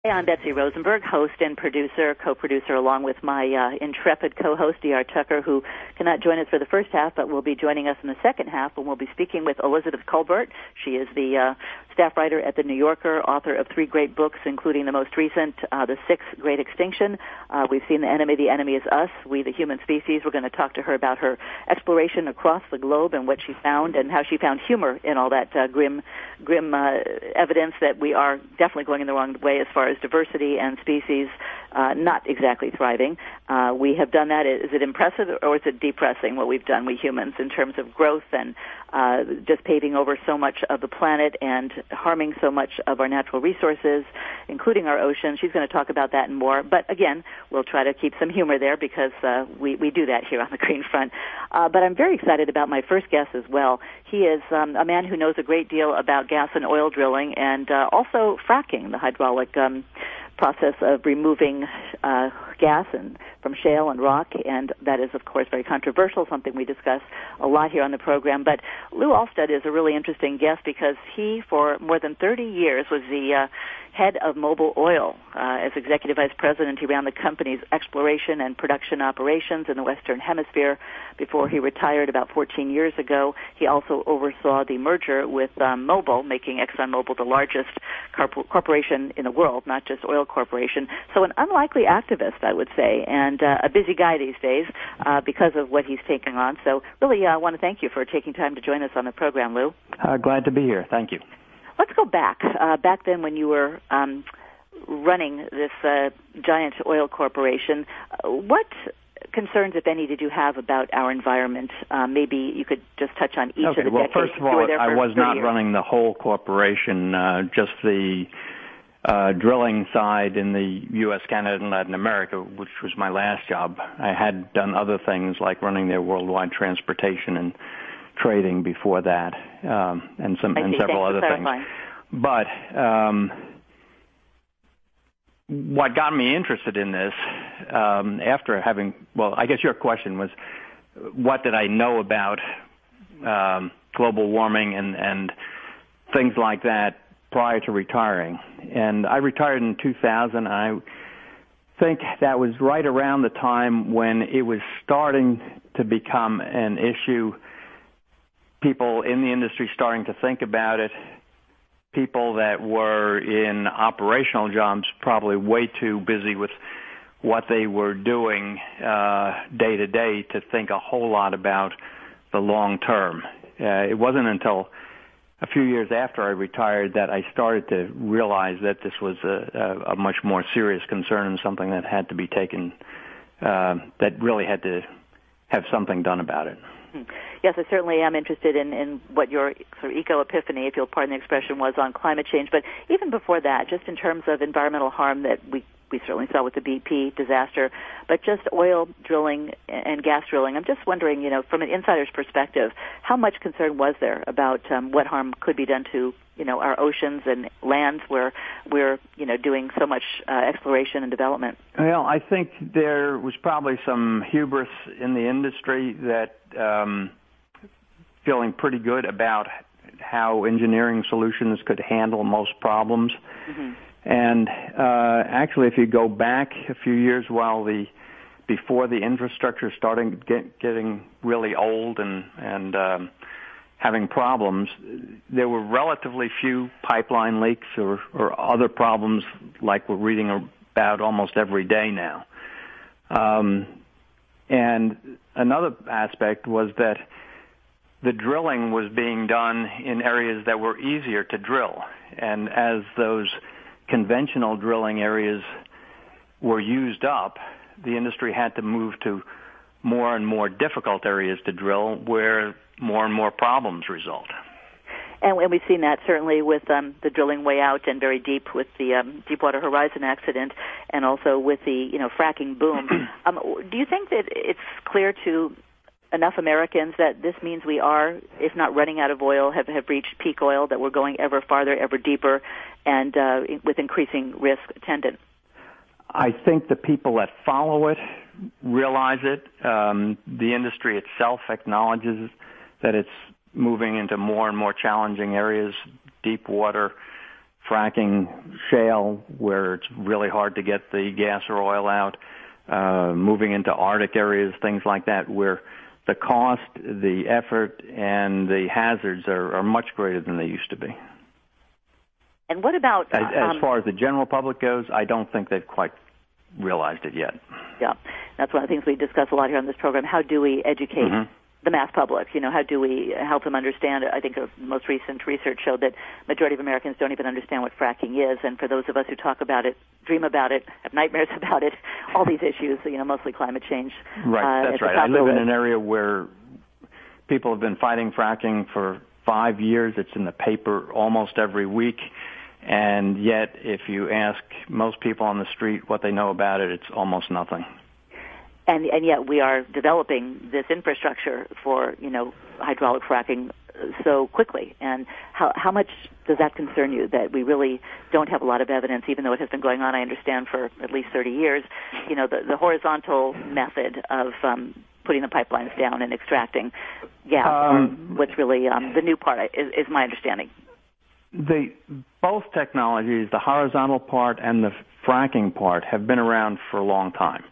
Hey, I'm Betsy Rosenberg, host and producer, co-producer, along with my intrepid co-host, D.R. Tucker, who cannot join us for the first half, but will be joining us in the second half, and we'll be speaking with Elizabeth Kolbert. She is the staff writer at The New Yorker, author of 3 great books, including the most recent, The Sixth Great Extinction. We've seen The Enemy Is Us, We the Human Species. We're going to talk to her about her exploration across the globe and what she found and how she found humor in all that grim evidence that we are definitely going in the wrong way as far as diversity and species not exactly thriving. We have done that. Is it impressive or is it depressing what we've done, we humans, in terms of growth and just paving over so much of the planet and harming so much of our natural resources, including our oceans? She's going to talk about that and more. But again, we'll try to keep some humor there because we do that here on the Green Front. But I'm very excited about my first guest as well. He is a man who knows a great deal about gas and oil drilling and also fracking, the hydraulic process of removing gas and from shale and rock, and that is, of course, very controversial, something we discuss a lot here on the program. But Lou Alstead is a really interesting guest because he, for more than 30 years, was the head of Mobil Oil. As executive vice president, he ran the company's exploration and production operations in the Western Hemisphere before he retired about 14 years ago. He also oversaw the merger with Mobil, making ExxonMobil the largest corporation in the world, not just oil corporation. So an unlikely activist, I would say, and a busy guy these days because of what he's taking on. So really, I want to thank you for taking time to join us on the program, Lou. Glad to be here. Thank you. Let's go back. Back then when you were running this giant oil corporation, what concerns, if any, did you have about our environment? Maybe you could just touch on each of the decades. Well, first of all, I was not running the whole corporation, just the drilling side in the U.S., Canada, and Latin America, which was my last job. I had done other things like running their worldwide transportation and trading before that, and several other things. But what got me interested in this, after having, well, I guess your question was, what did I know about global warming and things like that prior to retiring? And I retired in 2000. I think that was right around the time when it was starting to become an issue. People in the industry starting to think about it. People that were in operational jobs probably way too busy with what they were doing day to day to think a whole lot about the long term. It wasn't until a few years after I retired that I started to realize that this was a much more serious concern and something that had to be taken, that really had to have something done about it. Yes, I certainly am interested in what your sort of eco-epiphany, if you'll pardon the expression, was on climate change. But even before that, just in terms of environmental harm that we certainly saw with the BP disaster, but just oil drilling and gas drilling, I'm just wondering, from an insider's perspective, how much concern was there about what harm could be done to, our oceans and lands where we're, doing so much exploration and development? Well, I think there was probably some hubris in the industry that feeling pretty good about how engineering solutions could handle most problems. Mm-hmm. And actually, if you go back a few years before the infrastructure started getting really old and having problems, there were relatively few pipeline leaks or other problems like we're reading about almost every day now. And another aspect was that the drilling was being done in areas that were easier to drill. And as those conventional drilling areas were used up, the industry had to move to more and more difficult areas to drill where more and more problems result. And we've seen that certainly with the drilling way out and very deep with the Deepwater Horizon accident and also with the fracking boom. Do you think that it's clear to enough Americans that this means we are, if not running out of oil, have reached peak oil, that we're going ever farther, ever deeper, and with increasing risk attendant? I think the people that follow it realize it. The industry itself acknowledges that it's moving into more and more challenging areas, deep water, fracking shale, where it's really hard to get the gas or oil out, moving into Arctic areas, things like that, where the cost, the effort, and the hazards are much greater than they used to be. And what about... As far as the general public goes, I don't think they've quite realized it yet. Yeah, that's one of the things we discuss a lot here on this program. How do we educate the mass public? How do we help them understand? I think the most recent research showed that majority of Americans don't even understand what fracking is, and for those of us who talk about it, dream about it, have nightmares about it, all these issues, mostly climate change. Right, that's right. I live in an area where people have been fighting fracking for 5 years. It's in the paper almost every week. And yet, if you ask most people on the street what they know about it, it's almost nothing. And yet we are developing this infrastructure for, hydraulic fracking so quickly. And how much does that concern you, that we really don't have a lot of evidence, even though it has been going on, I understand, for at least 30 years, the horizontal method of putting the pipelines down and extracting gas, what's really the new part, is my understanding. Both technologies, the horizontal part and the fracking part, have been around for a long time.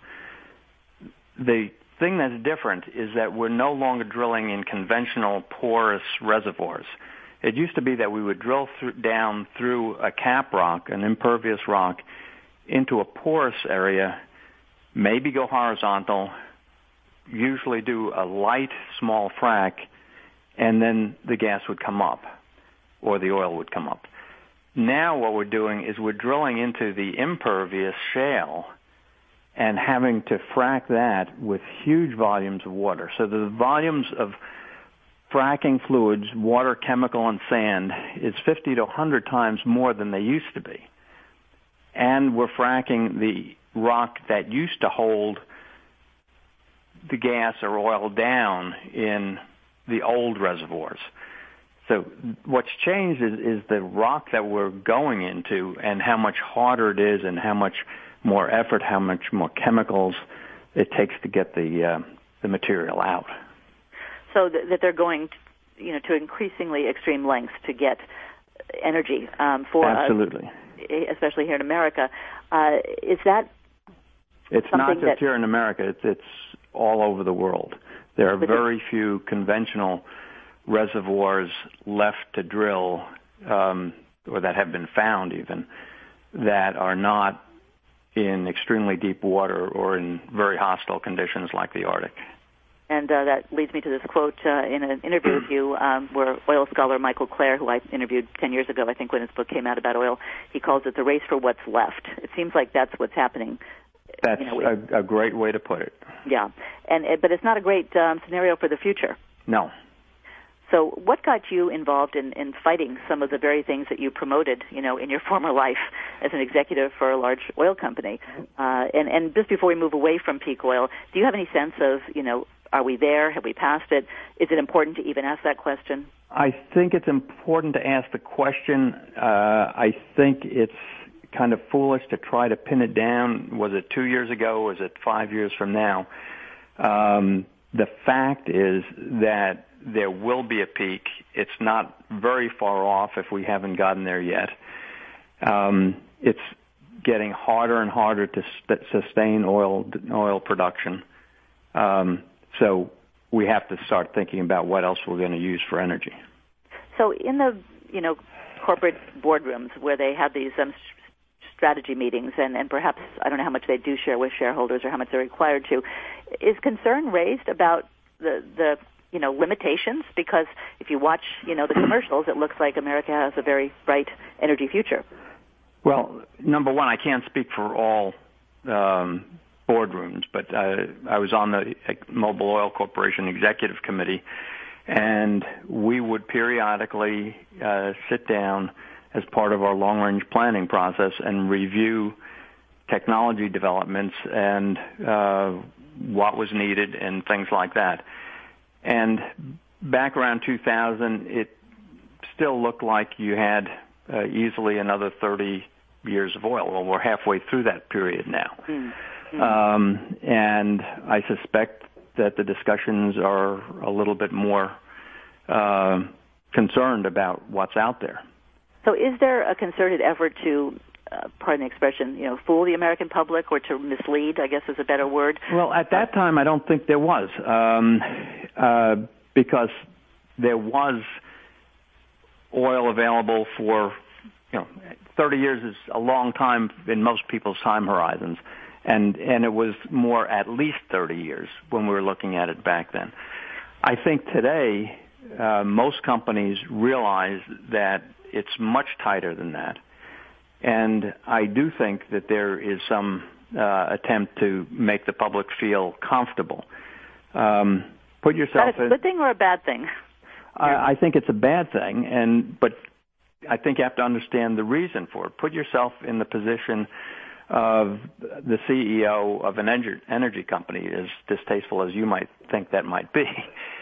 The thing that's different is that we're no longer drilling in conventional porous reservoirs. It used to be that we would drill down through a cap rock, an impervious rock, into a porous area, maybe go horizontal, usually do a light, small frac, and then the gas would come up, or the oil would come up. Now what we're doing is we're drilling into the impervious shale and having to frack that with huge volumes of water. So the volumes of fracking fluids, water, chemical, and sand, is 50 to 100 times more than they used to be. And we're fracking the rock that used to hold the gas or oil down in the old reservoirs. So what's changed is the rock that we're going into and how much harder it is and how much more effort, how much more chemicals it takes to get the material out. So that they're going to increasingly extreme lengths to get energy for Absolutely. us, especially here in America. Is that It's not just here in America. It's all over the world. There are very few conventional reservoirs left to drill, or that have been found even, that are not in extremely deep water or in very hostile conditions like the Arctic. And that leads me to this quote in an interview with you where oil scholar Michael Clare, who I interviewed 10 years ago, I think when his book came out about oil, he calls it the race for what's left. It seems like that's what's happening. That's a great way to put it. Yeah, but it's not a great scenario for the future. No. So what got you involved in fighting some of the very things that you promoted, in your former life as an executive for a large oil company? And just before we move away from peak oil, do you have any sense of, are we there? Have we passed it? Is it important to even ask that question? I think it's important to ask the question. I think it's kind of foolish to try to pin it down. Was it 2 years ago? Was it 5 years from now? The fact is that there will be a peak. It's not very far off if we haven't gotten there yet. It's getting harder and harder to sustain oil production. So we have to start thinking about what else we're going to use for energy. So in the corporate boardrooms where they have these strategy meetings, and perhaps I don't know how much they do share with shareholders or how much they're required to, is concern raised about the limitations? Because if you watch the commercials, it looks like America has a very bright energy future. Well, number one, I can't speak for all boardrooms, but I was on the Mobil Oil Corporation Executive Committee, and we would periodically sit down as part of our long-range planning process and review technology developments and what was needed and things like that. And back around 2000, it still looked like you had easily another 30 years of oil. Well, we're halfway through that period now. And I suspect that the discussions are a little bit more concerned about what's out there. So is there a concerted effort to, pardon the expression, fool the American public, or to mislead, I guess is a better word? Well, at that time, I don't think there was, because there was oil available for, 30 years is a long time in most people's time horizons. And it was more at least 30 years when we were looking at it back then. I think today, most companies realize that it's much tighter than that. And I do think that there is some attempt to make the public feel comfortable. Put yourself. Is that a good thing or a bad thing? I think it's a bad thing, but I think you have to understand the reason for it. Put yourself in the position of the CEO of an energy company, as distasteful as you might think that might be.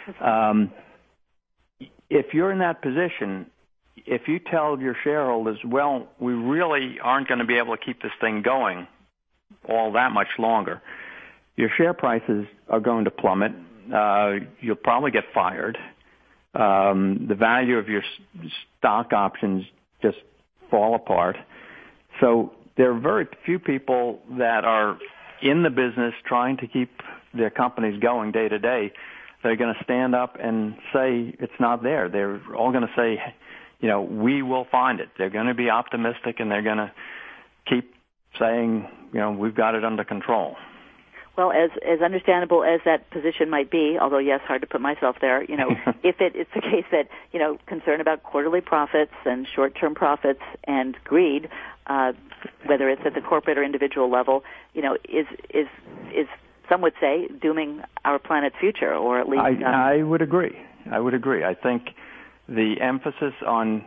If you're in that position, if you tell your shareholders, well, we really aren't going to be able to keep this thing going all that much longer, your share prices are going to plummet. You'll probably get fired. The value of your stock options just fall apart. So there are very few people that are in the business trying to keep their companies going day to day that are going to stand up and say it's not there. They're all going to say, we will find it. They're going to be optimistic, and they're going to keep saying, we've got it under control. Well, as understandable as that position might be, although, yes, hard to put myself there, if it's the case that, concern about quarterly profits and short-term profits and greed, whether it's at the corporate or individual level, is some would say dooming our planet's future, or at least... I would agree. I think the emphasis on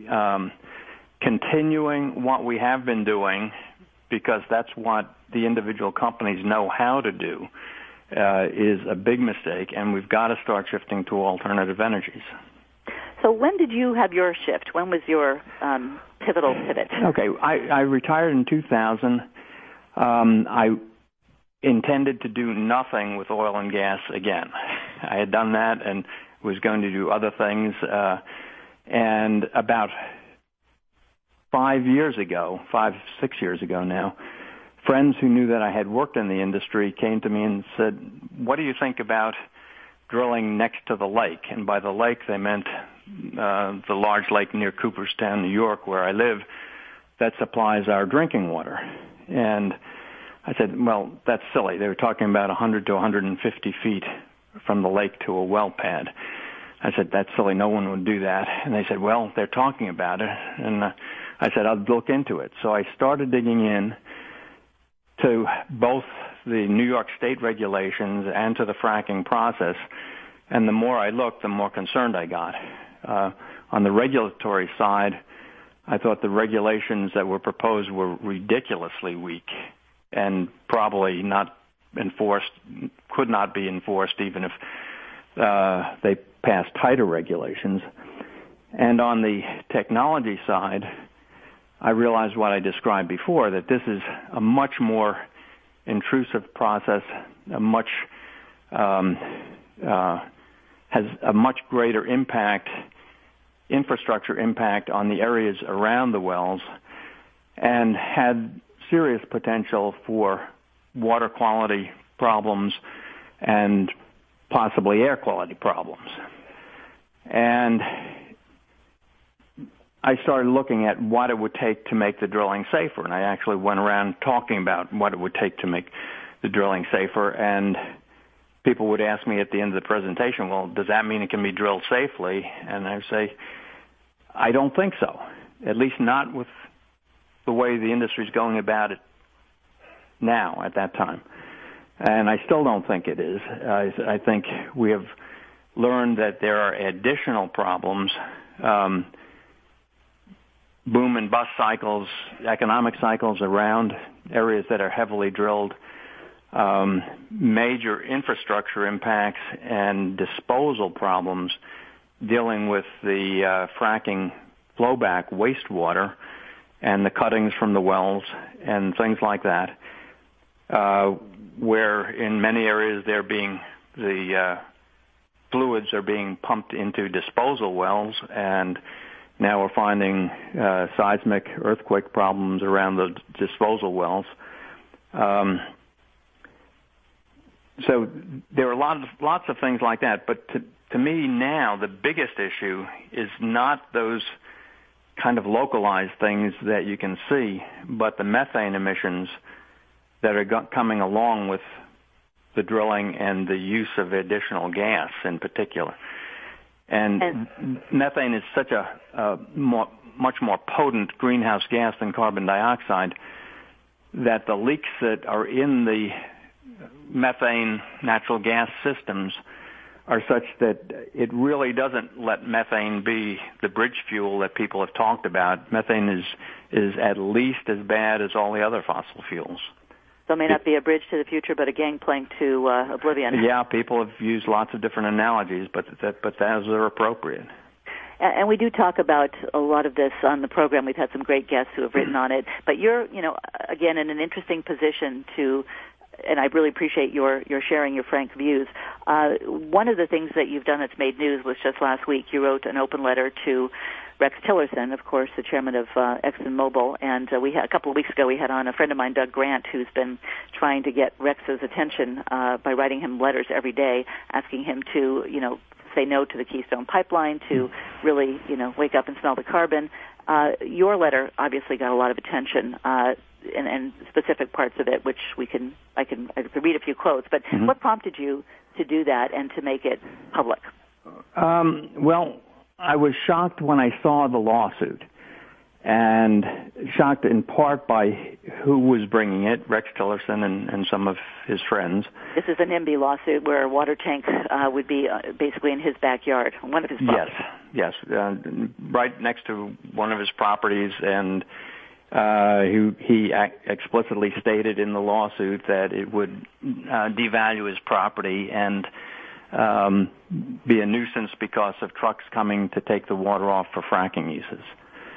continuing what we have been doing, because that's what the individual companies know how to do, is a big mistake, and we've got to start shifting to alternative energies. So when did you have your shift? When was your pivotal pivot? Okay, I retired in 2000. I intended to do nothing with oil and gas again. I had done that and was going to do other things. And about 5 years ago, 6 years ago now, friends who knew that I had worked in the industry came to me and said, what do you think about drilling next to the lake? And by the lake, they meant the large lake near Cooperstown, New York, where I live, that supplies our drinking water. And I said, well, that's silly. They were talking about 100 to 150 feet from the lake to a well pad. I said, that's silly. No one would do that. And they said, well, they're talking about it. And I said, I'll look into it. So I started digging in to both the New York State regulations and to the fracking process. And the more I looked, the more concerned I got. On the regulatory side, I thought the regulations that were proposed were ridiculously weak and probably not enforced, could not be enforced even if they passed tighter regulations. And on the technology side, I realized what I described before, that this is a much more intrusive process, has a much greater impact, infrastructure impact on the areas around the wells, and had serious potential for water quality problems and possibly air quality problems. And I started looking at what it would take to make the drilling safer, and I actually went around talking about what it would take to make the drilling safer, and people would ask me at the end of the presentation, well, does that mean it can be drilled safely? And I would say, I don't think so, at least not with the way the industry is going about it now at that time. And I still don't think it is. I think we have learned that there are additional problems, boom and bust cycles, economic cycles around areas that are heavily drilled, major infrastructure impacts and disposal problems dealing with the fracking flowback wastewater and the cuttings from the wells and things like that, where in many areas the fluids are being pumped into disposal wells, and Now we're finding seismic earthquake problems around the disposal wells. So there are lots of things like that. But to me now, the biggest issue is not those kind of localized things that you can see, but the methane emissions that are coming along with the drilling and the use of additional gas in particular. And methane is such a much more potent greenhouse gas than carbon dioxide that the leaks that are in the methane natural gas systems are such that it really doesn't let methane be the bridge fuel that people have talked about. Methane is at least as bad as all the other fossil fuels. So it may not be a bridge to the future, but a gangplank to oblivion. Yeah, people have used lots of different analogies, but those are appropriate. And we do talk about a lot of this on the program. We've had some great guests who have written on it. But you're, again, in an interesting position to, and I really appreciate your sharing your frank views. One of the things that you've done that's made news was just last week you wrote an open letter to Rex Tillerson, of course, the chairman of ExxonMobil, and a couple of weeks ago we had on a friend of mine, Doug Grant, who's been trying to get Rex's attention by writing him letters every day, asking him to, say no to the Keystone Pipeline, to really, wake up and smell the carbon. Your letter obviously got a lot of attention, and specific parts of it, which I could read a few quotes. But what prompted you to do that and to make it public? Well, I was shocked when I saw the lawsuit, and shocked in part by who was bringing it, Rex Tillerson and some of his friends. This is an NIMBY lawsuit where a water tank would be basically in his backyard, one of his properties. Yes, right next to one of his properties, and he explicitly stated in the lawsuit that it would devalue his property and be a nuisance because of trucks coming to take the water off for fracking uses.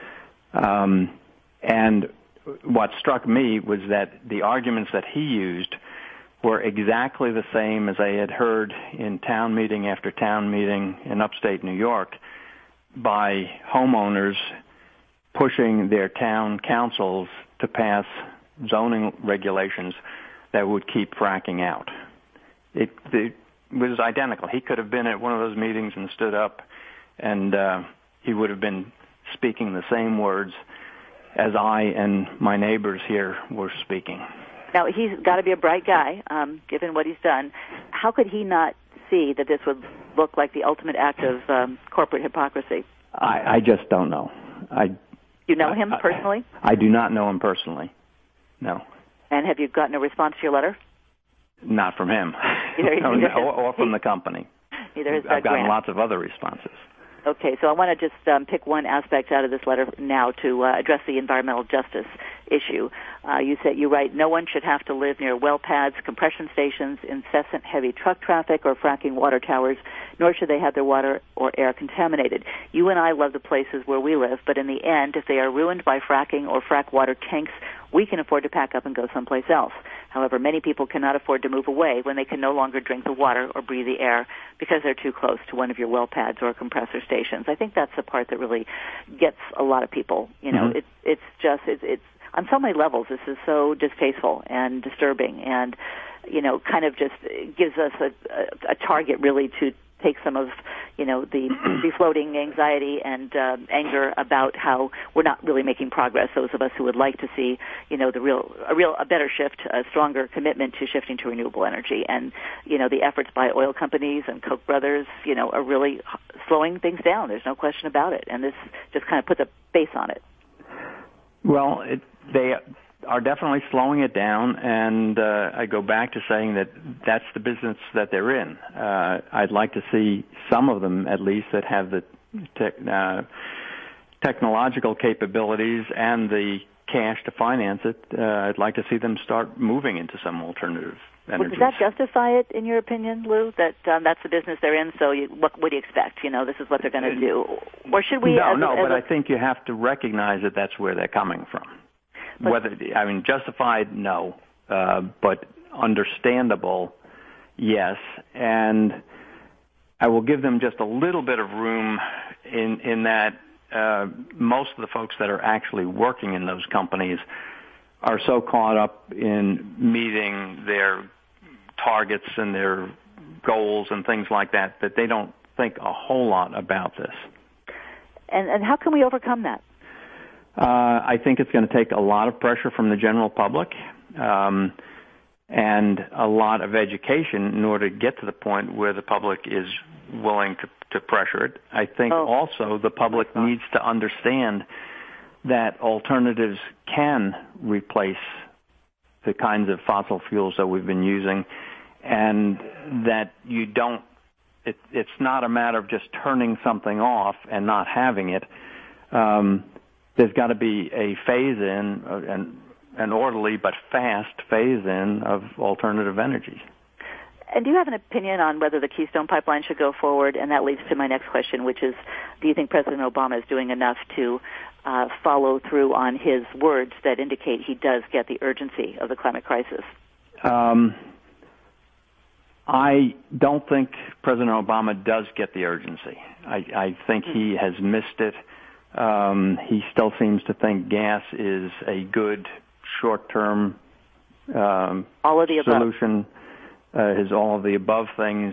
And what struck me was that the arguments that he used were exactly the same as I had heard in town meeting after town meeting in upstate New York by homeowners pushing their town councils to pass zoning regulations that would keep fracking out. It was identical. He could have been at one of those meetings and stood up, and he would have been speaking the same words as I and my neighbors here were speaking. Now, he's got to be a bright guy, given what he's done. How could he not see that this would look like the ultimate act of corporate hypocrisy? I just don't know. You know him personally? I do not know him personally, no. And have you gotten a response to your letter? Not from him, or from the company. Neither has Doug I've gotten Grant. lots of other responses. Okay, so I want to just pick one aspect out of this letter now to address the environmental justice issue. You write, no one should have to live near well pads, compression stations, incessant heavy truck traffic, or fracking water towers, nor should they have their water or air contaminated. You and I love the places where we live, but in the end, if they are ruined by fracking or frack water tanks, we can afford to pack up and go someplace else. However, many people cannot afford to move away when they can no longer drink the water or breathe the air because they're too close to one of your well pads or compressor stations. I think that's the part that really gets a lot of people. It's on so many levels. This is so distasteful and disturbing, and kind of just gives us a target really to take some of the floating anxiety and anger about how we're not really making progress. Those of us who would like to see a better shift, a stronger commitment to shifting to renewable energy, and the efforts by oil companies and Koch brothers are really slowing things down. There's no question about it, and this just kind of puts a face on it. Well, they are definitely slowing it down, and I go back to saying that that's the business that they're in. I'd like to see some of them, at least, that have the technological capabilities and the cash to finance it. I'd like to see them start moving into some alternative energies. Well, does that justify it, in your opinion, Lou, that that's the business they're in, so what do you expect? This is what they're going to do. Or should we... But I think you have to recognize that that's where they're coming from. Justified, no, but understandable, yes. And I will give them just a little bit of room in that most of the folks that are actually working in those companies are so caught up in meeting their targets and their goals and things like that they don't think a whole lot about this. And how can we overcome that? I think it's going to take a lot of pressure from the general public and a lot of education in order to get to the point where the public is willing to pressure it. I think also the public needs to understand that alternatives can replace the kinds of fossil fuels that we've been using, and that it's not a matter of just turning something off and not having it. There's got to be a phase-in, an orderly but fast phase-in of alternative energies. And do you have an opinion on whether the Keystone Pipeline should go forward? And that leads to my next question, which is, do you think President Obama is doing enough to follow through on his words that indicate he does get the urgency of the climate crisis? I don't think President Obama does get the urgency. I think he has missed it. He still seems to think gas is a good short-term all of the solution. His all of the above things.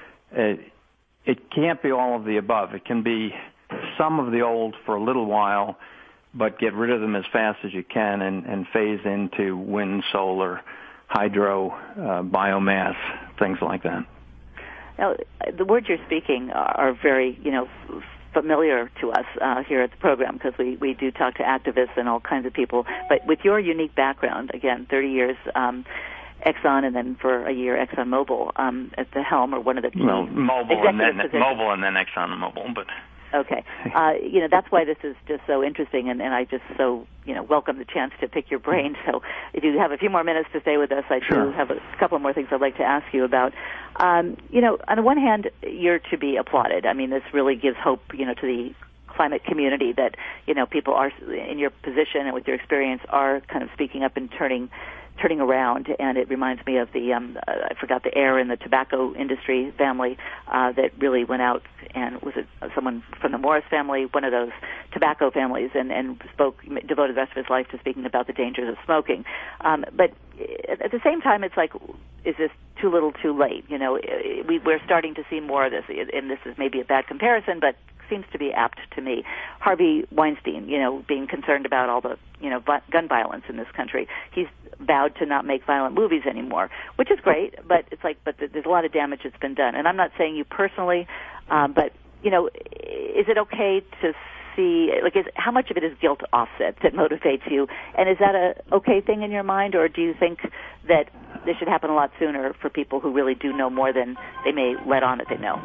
It can't be all of the above. It can be some of the old for a little while, but get rid of them as fast as you can and phase into wind, solar, hydro, biomass, things like that. Now, the words you're speaking are very, familiar to us here at the program, because we do talk to activists and all kinds of people. But with your unique background, again, 30 years Exxon, and then for a year ExxonMobil at the helm, or one of the key Mobil and then ExxonMobil, but. Okay. That's why this is just so interesting, and I just so, welcome the chance to pick your brain. So if you have a few more minutes to stay with us, I do have a couple more things I'd like to ask you about. On the one hand, you're to be applauded. I mean, this really gives hope, to the climate community that, people are in your position and with your experience are kind of speaking up and turning around. And it reminds me of the I forgot the heir in the tobacco industry family that really went out, and was it someone from the Morris family, one of those tobacco families, and devoted the rest of his life to speaking about the dangers of smoking. But at the same time, it's like, is this too little too late? We're starting to see more of this, and this is maybe a bad comparison, but seems to be apt to me. Harvey Weinstein, being concerned about all the, gun violence in this country. He's vowed to not make violent movies anymore, which is great, but it's like, there's a lot of damage that's been done. And I'm not saying you personally, but, is it okay to see, how much of it is guilt offset that motivates you? And is that a okay thing in your mind, or do you think that this should happen a lot sooner for people who really do know more than they may let on that they know?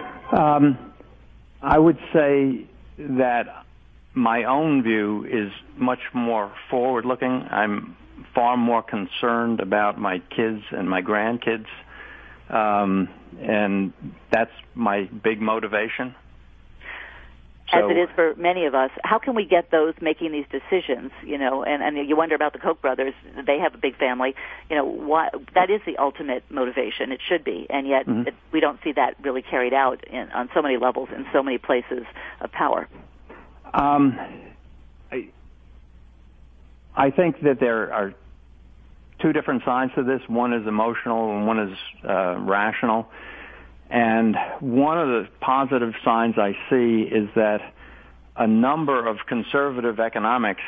I would say that my own view is much more forward-looking. I'm far more concerned about my kids and my grandkids, and that's my big motivation. As it is for many of us. How can we get those making these decisions, and you wonder about the Koch brothers. They have a big family. Why, that is the ultimate motivation. It should be. And yet we don't see that really carried out on so many levels in so many places of power. I think that there are two different sides to this. One is emotional and one is rational. And one of the positive signs I see is that a number of conservative economic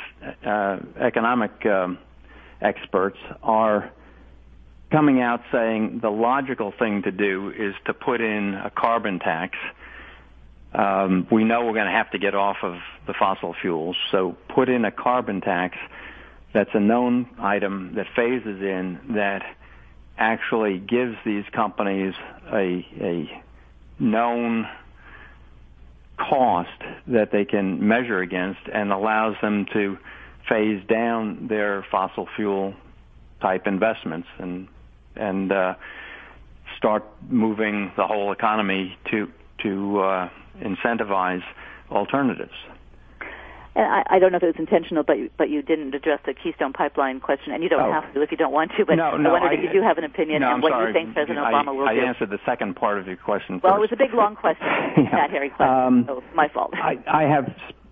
experts are coming out saying the logical thing to do is to put in a carbon tax. We know we're going to have to get off of the fossil fuels, so put in a carbon tax that's a known item that phases in, that actually gives these companies a known cost that they can measure against, and allows them to phase down their fossil fuel type investments and start moving the whole economy to incentivize alternatives. And I don't know if it was intentional, but you didn't address the Keystone Pipeline question, and you don't have to if you don't want to. But I wondered if you do have an opinion and what you think President Obama will do. I answered the second part of your question Well, first. it was a big, long question, Pat Harry question, so it's my fault. I have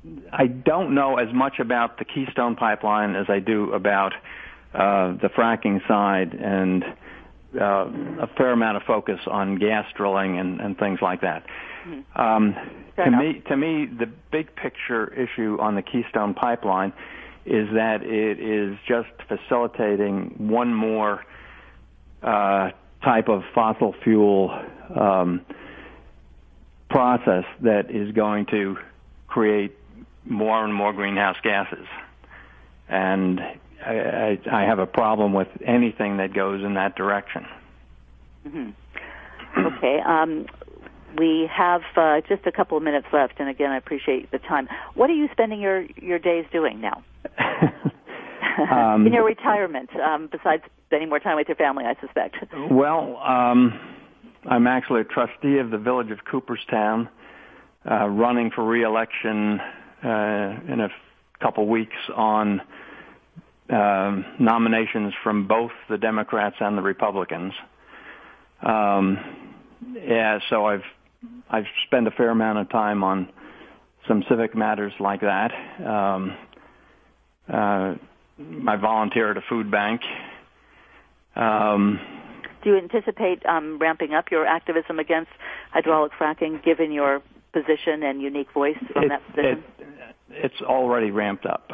I don't know as much about the Keystone Pipeline as I do about the fracking side, and a fair amount of focus on gas drilling and things like that. To me, the big picture issue on the Keystone Pipeline is that it is just facilitating one more type of fossil fuel process that is going to create more and more greenhouse gases. And I have a problem with anything that goes in that direction. Mm-hmm. Okay. We have just a couple of minutes left, and again, I appreciate the time. What are you spending your days doing now? In your retirement, besides spending more time with your family, I suspect. Well, I'm actually a trustee of the Village of Cooperstown, running for re-election in a couple weeks on nominations from both the Democrats and the Republicans. So I've spent a fair amount of time on some civic matters like that. I volunteer at a food bank. Do you anticipate ramping up your activism against hydraulic fracking, given your position and unique voice from that position? It's already ramped up.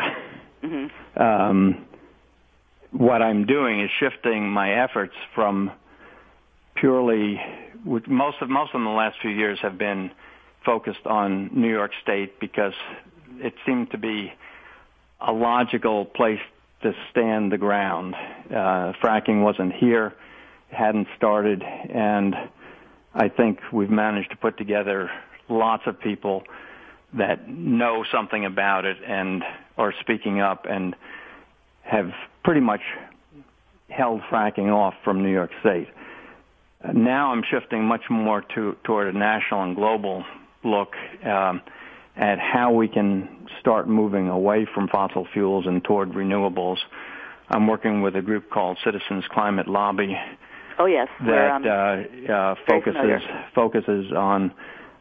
Mm-hmm. What I'm doing is shifting my efforts from purely, most of them in the last few years have been focused on New York State, because it seemed to be a logical place to stand the ground. Fracking wasn't here, hadn't started, and I think we've managed to put together lots of people that know something about it and are speaking up and have pretty much held fracking off from New York State. Now I'm shifting much more toward a national and global look at how we can start moving away from fossil fuels and toward renewables. I'm working with a group called Citizens Climate Lobby. Oh yes, that focuses on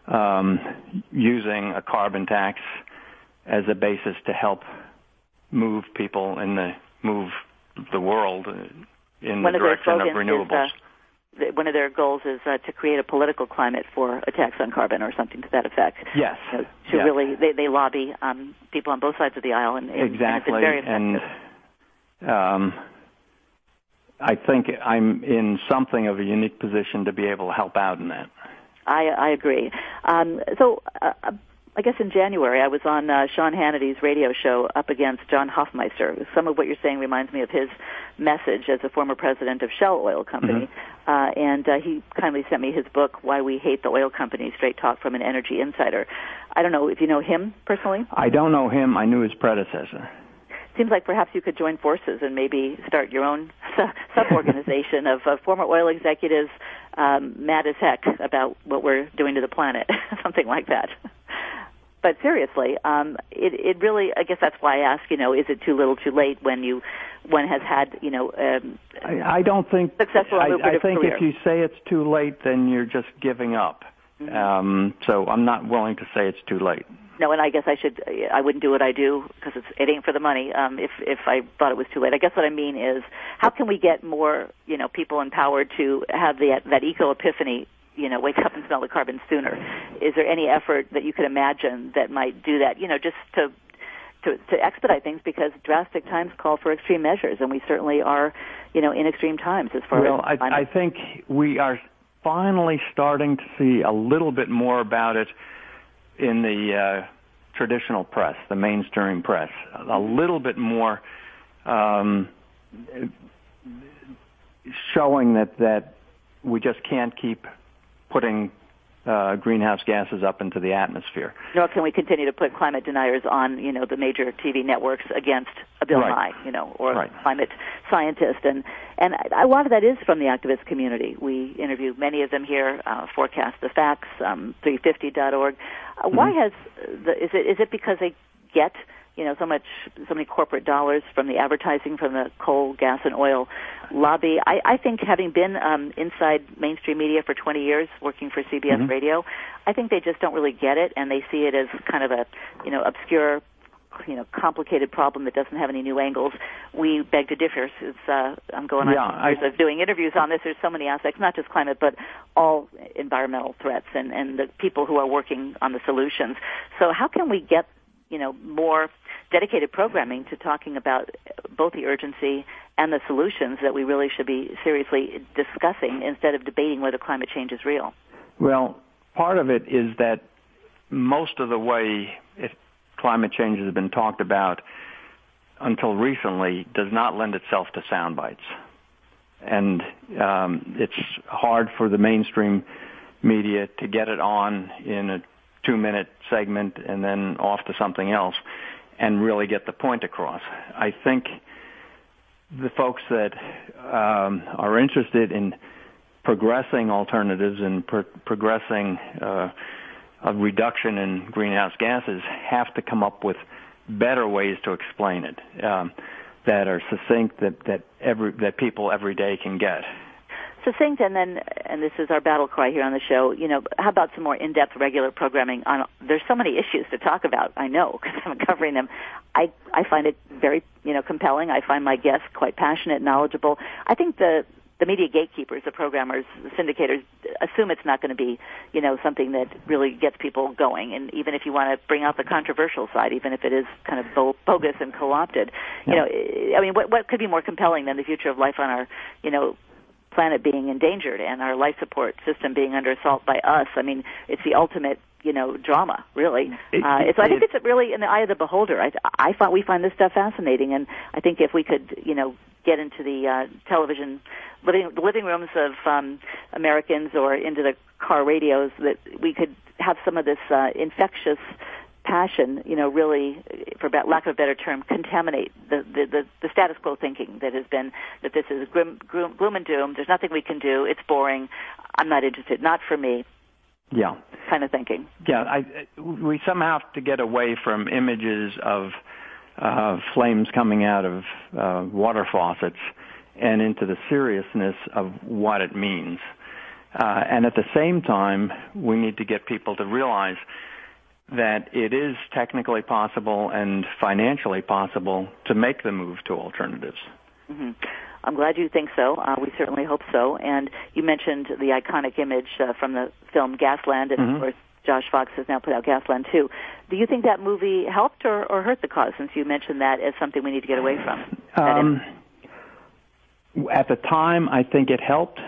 using a carbon tax as a basis to help move people move the world in the direction of renewables. One of their goals is to create a political climate for a tax on carbon or something to that effect. Yes. Really, they lobby people on both sides of the aisle, and exactly. And it's been very effective. I think I'm in something of a unique position to be able to help out in that. I agree. I guess in January I was on Sean Hannity's radio show up against John Hofmeister. Some of what you're saying reminds me of his message as a former president of Shell Oil Company. Mm-hmm. And he kindly sent me his book, Why We Hate the Oil Company, Straight Talk from an Energy Insider. I don't know if you know him personally. I don't know him. I knew his predecessor. Seems like perhaps you could join forces and maybe start your own sub-organization of former oil executives mad as heck about what we're doing to the planet, something like that. But seriously, it really, I guess that's why I ask, is it too little too late when one has had, I don't think, successful and lucrative career. I think career. If you say it's too late, then you're just giving up. Mm-hmm. So I'm not willing to say it's too late. No, and I guess I wouldn't do what I do because it ain't for the money. If I thought it was too late, I guess what I mean is, how can we get more, people empowered to have that eco epiphany? Wake up and smell the carbon sooner. Is there any effort that you could imagine that might do that? Just to expedite things, because drastic times call for extreme measures, and we certainly are, in extreme times as far as. I think we are finally starting to see a little bit more about it in the traditional press, the mainstream press, a little bit more showing that we just can't keep putting greenhouse gases up into the atmosphere. Nor can we continue to put climate deniers on, the major TV networks against a Bill Nye, or climate scientist. And a lot of that is from the activist community. We interview many of them here, Forecast the Facts, 350.org. Why is it because they get, so many corporate dollars from the advertising, from the coal, gas, and oil lobby. I think, having been inside mainstream media for 20 years, working for CBS Radio, I think they just don't really get it, and they see it as kind of a, obscure, complicated problem that doesn't have any new angles. We beg to differ. I'm going on years of doing interviews on this. There's so many aspects, not just climate, but all environmental threats and the people who are working on the solutions. So how can we get, more dedicated programming to talking about both the urgency and the solutions that we really should be seriously discussing instead of debating whether climate change is real? Well, part of it is that most of the way climate change has been talked about until recently does not lend itself to sound bites. And it's hard for the mainstream media to get it on in a 2-minute segment and then off to something else and really get the point across. I think the folks that are interested in progressing alternatives and progressing a reduction in greenhouse gases have to come up with better ways to explain it that are succinct, that people every day can get. Succinct, and this is our battle cry here on the show, how about some more in-depth regular programming on, there's so many issues to talk about, I know, because I'm covering them. I find it very, compelling. I find my guests quite passionate, knowledgeable. I think the media gatekeepers, the programmers, the syndicators, assume it's not going to be, something that really gets people going. And even if you want to bring out the controversial side, even if it is kind of bogus and co-opted, what could be more compelling than the future of life on our, planet being endangered and our life support system being under assault by us? I mean, it's the ultimate, drama, really. So I think it's really in the eye of the beholder. We find this stuff fascinating, and I think if we could, get into the television, living rooms of Americans or into the car radios, that we could have some of this infectious passion, really, for lack of a better term, contaminate the status quo thinking that has been that this is gloom and doom. There's nothing we can do. It's boring. I'm not interested. Not for me. Yeah. Kind of thinking. Yeah. We somehow have to get away from images of flames coming out of water faucets and into the seriousness of what it means. And at the same time, we need to get people to realize that it is technically possible and financially possible to make the move to alternatives. Mm-hmm. I'm glad you think so. We certainly hope so. And you mentioned the iconic image from the film Gasland, and of course Josh Fox has now put out Gasland 2. Do you think that movie helped or hurt the cause, since you mentioned that as something we need to get away from? At the time, I think it helped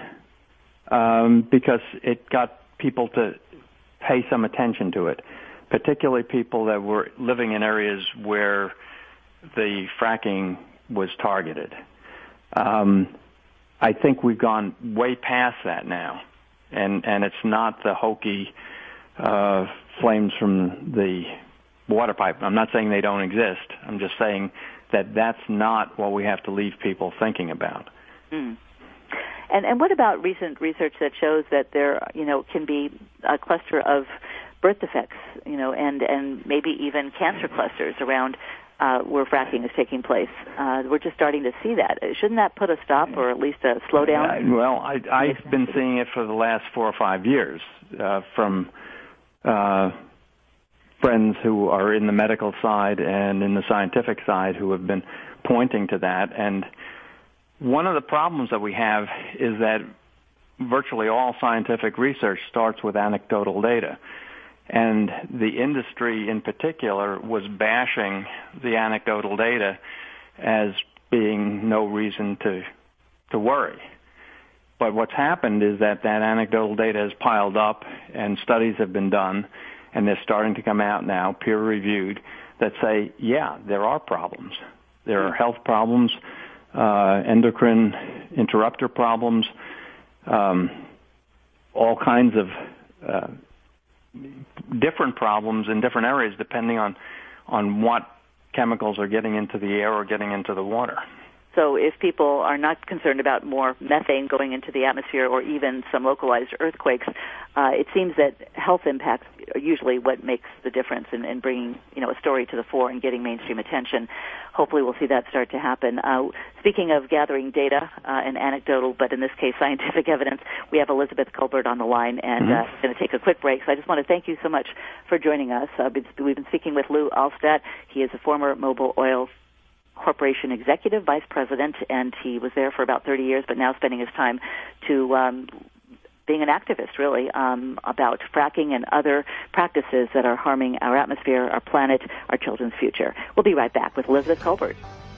because it got people to pay some attention to it, particularly people that were living in areas where the fracking was targeted. I think we've gone way past that now, and it's not the hokey flames from the water pipe. I'm not saying they don't exist. I'm just saying that that's not what we have to leave people thinking about. Mm. And what about recent research that shows that there, can be a cluster of birth defects, and maybe even cancer clusters around where fracking is taking place? We're just starting to see that. Shouldn't that put a stop or at least a slowdown? Well, I've been seeing it for the last 4 or 5 years from friends who are in the medical side and in the scientific side who have been pointing to that. And one of the problems that we have is that virtually all scientific research starts with anecdotal data. And the industry in particular was bashing the anecdotal data as being no reason to worry. But what's happened is that anecdotal data has piled up and studies have been done, and they're starting to come out now, peer-reviewed, that say, yeah, there are problems. There are health problems, endocrine interrupter problems, all kinds of different problems in different areas depending on what chemicals are getting into the air or getting into the water. So if people are not concerned about more methane going into the atmosphere or even some localized earthquakes, it seems that health impacts are usually what makes the difference in bringing, a story to the fore and getting mainstream attention. Hopefully we'll see that start to happen. Speaking of gathering data and anecdotal, but in this case scientific evidence, we have Elizabeth Kolbert on the line, and going to take a quick break. So I just want to thank you so much for joining us. We've been speaking with Lou Alstadt. He is a former Mobil Oil Corporation executive vice president, and he was there for about 30 years, but now spending his time to being an activist, really, about fracking and other practices that are harming our atmosphere, our planet, our children's future. We'll be right back with Elizabeth Kolbert.